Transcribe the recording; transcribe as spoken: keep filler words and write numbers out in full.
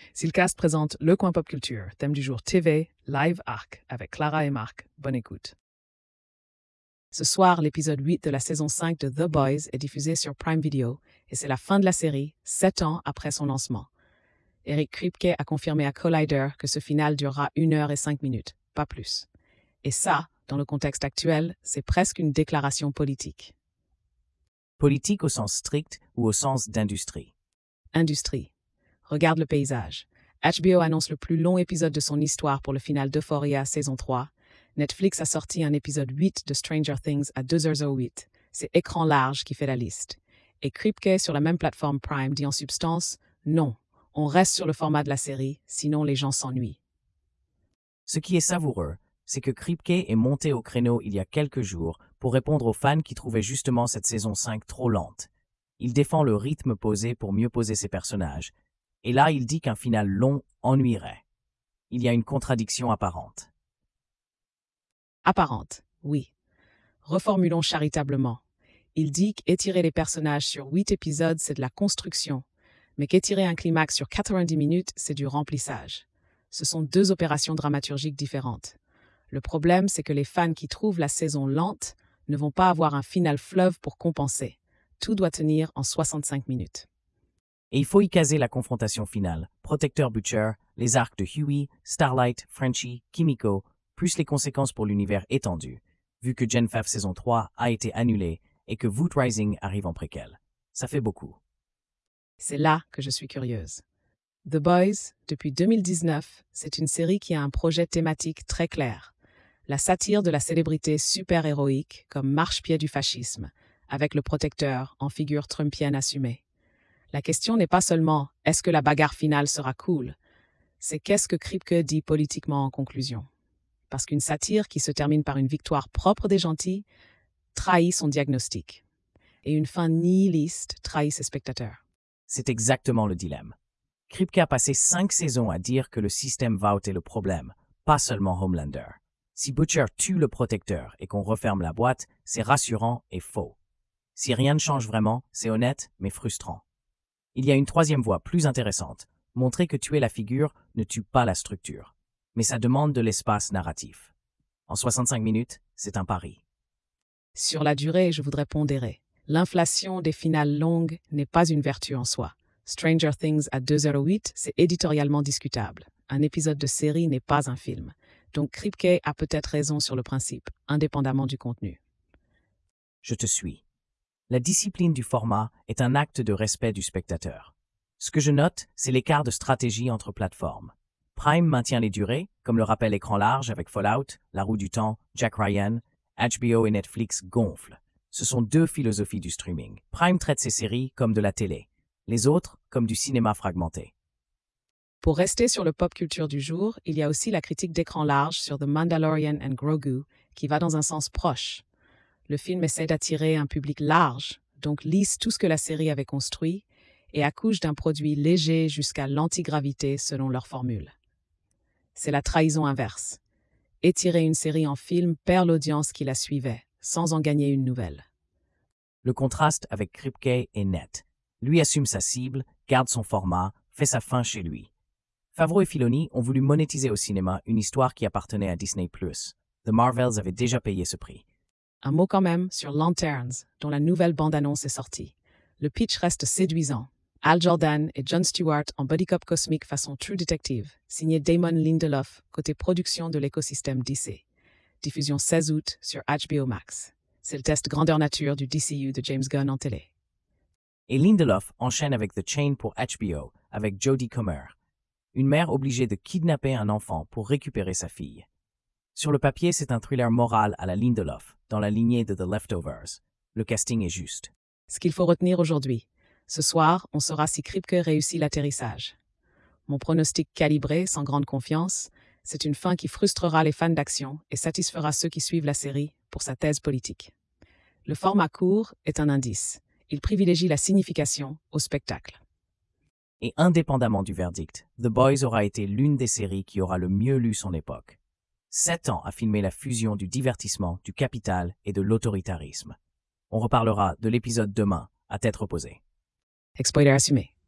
Silcast présente Le Coin Pop Culture, thème du jour T V, Live Arc, avec Clara et Marc. Bonne écoute. Ce soir, l'épisode huit de la saison cinq de The Boys est diffusé sur Prime Video, et c'est la fin de la série, sept ans après son lancement. Eric Kripke a confirmé à Collider que ce final durera une heure et cinq minutes, pas plus. Et ça, dans le contexte actuel, c'est presque une déclaration politique. Politique au sens strict ou au sens d'industrie? Industrie. Regarde le paysage. H B O annonce le plus long épisode de son histoire pour le final d'Euphoria saison trois. Netflix a sorti un épisode huit de Stranger Things à deux heures zéro huit. C'est écran large qui fait la liste. Et Kripke sur la même plateforme Prime dit en substance « Non, on reste sur le format de la série, sinon les gens s'ennuient ». Ce qui est savoureux, c'est que Kripke est monté au créneau il y a quelques jours pour répondre aux fans qui trouvaient justement cette saison cinq trop lente. Il défend le rythme posé pour mieux poser ses personnages. Et là, il dit qu'un final long ennuierait. Il y a une contradiction apparente. Apparente, oui. Reformulons charitablement. Il dit qu'étirer les personnages sur huit épisodes, c'est de la construction, mais qu'étirer un climax sur quatre-vingt-dix minutes, c'est du remplissage. Ce sont deux opérations dramaturgiques différentes. Le problème, c'est que les fans qui trouvent la saison lente ne vont pas avoir un final fleuve pour compenser. Tout doit tenir en soixante-cinq minutes. Et il faut y caser la confrontation finale, Protecteur Butcher, les arcs de Huey, Starlight, Frenchie, Kimiko, plus les conséquences pour l'univers étendu, vu que Gen F saison trois a été annulée et que Voot Rising arrive en préquel. Ça fait beaucoup. C'est là que je suis curieuse. The Boys, depuis deux mille dix-neuf, c'est une série qui a un projet thématique très clair. La satire de la célébrité super-héroïque comme marchepied du fascisme, avec le protecteur en figure trumpienne assumée. La question n'est pas seulement « est-ce que la bagarre finale sera cool ?» C'est qu'est-ce que Kripke dit politiquement en conclusion. Parce qu'une satire qui se termine par une victoire propre des gentils trahit son diagnostic. Et une fin nihiliste trahit ses spectateurs. C'est exactement le dilemme. Kripke a passé cinq saisons à dire que le système va ôter le problème, pas seulement Homelander. Si Butcher tue le protecteur et qu'on referme la boîte, c'est rassurant et faux. Si rien ne change vraiment, c'est honnête mais frustrant. Il y a une troisième voie plus intéressante, montrer que tuer la figure ne tue pas la structure. Mais ça demande de l'espace narratif. En soixante-cinq minutes, c'est un pari. Sur la durée, je voudrais pondérer. L'inflation des finales longues n'est pas une vertu en soi. Stranger Things à deux heures huit, c'est éditorialement discutable. Un épisode de série n'est pas un film. Donc Kripke a peut-être raison sur le principe, indépendamment du contenu. Je te suis. La discipline du format est un acte de respect du spectateur. Ce que je note, c'est l'écart de stratégie entre plateformes. Prime maintient les durées, comme le rappelle Écran large avec Fallout, La Roue du Temps, Jack Ryan. H B O et Netflix gonflent. Ce sont deux philosophies du streaming. Prime traite ses séries comme de la télé, les autres comme du cinéma fragmenté. Pour rester sur le pop culture du jour, il y a aussi la critique d'Écran large sur The Mandalorian and Grogu, qui va dans un sens proche. Le film essaie d'attirer un public large, donc lisse tout ce que la série avait construit, et accouche d'un produit léger jusqu'à l'antigravité selon leur formule. C'est la trahison inverse. Étirer une série en film perd l'audience qui la suivait, sans en gagner une nouvelle. Le contraste avec Kripke est net. Lui assume sa cible, garde son format, fait sa fin chez lui. Favreau et Filoni ont voulu monétiser au cinéma une histoire qui appartenait à Disney plus. The Marvels avait déjà payé ce prix. Un mot quand même sur Lanterns, dont la nouvelle bande-annonce est sortie. Le pitch reste séduisant. Al Jordan et Jon Stewart en buddy cop cosmique façon True Detective, signé Damon Lindelof, côté production de l'écosystème D C. Diffusion seize août sur H B O Max. C'est le test grandeur nature du D C U de James Gunn en télé. Et Lindelof enchaîne avec The Chain pour H B O, avec Jodie Comer. Une mère obligée de kidnapper un enfant pour récupérer sa fille. Sur le papier, c'est un thriller moral à la Lindelof, dans la lignée de The Leftovers. Le casting est juste. Ce qu'il faut retenir aujourd'hui. Ce soir, on saura si Kripke réussit l'atterrissage. Mon pronostic calibré, sans grande confiance, c'est une fin qui frustrera les fans d'action et satisfera ceux qui suivent la série pour sa thèse politique. Le format court est un indice. Il privilégie la signification au spectacle. Et indépendamment du verdict, The Boys aura été l'une des séries qui aura le mieux lu son époque. Sept ans à filmer la fusion du divertissement, du capital et de l'autoritarisme. On reparlera de l'épisode demain, à tête reposée. Exploiter assumé.